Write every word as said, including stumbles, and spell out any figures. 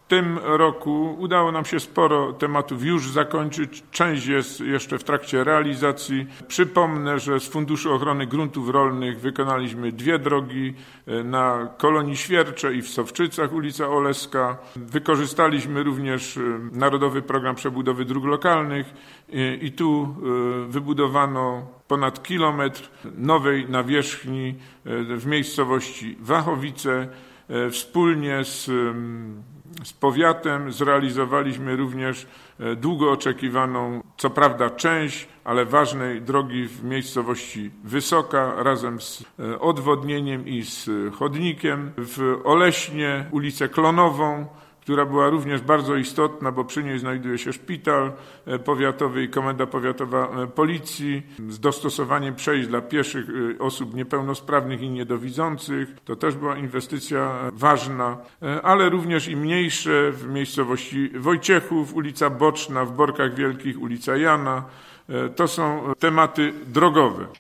tym roku udało nam się sporo tematów już zakończyć. Część jest jeszcze w trakcie realizacji. Przypomnę, że z Funduszu Ochrony Gruntów Rolnych wykonaliśmy dwie drogi na Kolonii Świercze i w Sowczycach, ulica Oleska. Wykorzystaliśmy również Narodowy Program Przebudowy Dróg Lokalnych i tu wybudowano ponad kilometr nowej nawierzchni w miejscowości Wachowice. Wspólnie z, z powiatem zrealizowaliśmy również długo oczekiwaną, co prawda część, ale ważnej drogi w miejscowości Wysoka razem z odwodnieniem i z chodnikiem. W Oleśnie ulicę Klonową, która była również bardzo istotna, bo przy niej znajduje się szpital powiatowy i komenda powiatowa policji z dostosowaniem przejść dla pieszych, osób niepełnosprawnych i niedowidzących. To też była inwestycja ważna, ale również i mniejsze w miejscowości Wojciechów, ulica Boczna, w Borkach Wielkich ulica Jana. To są tematy drogowe.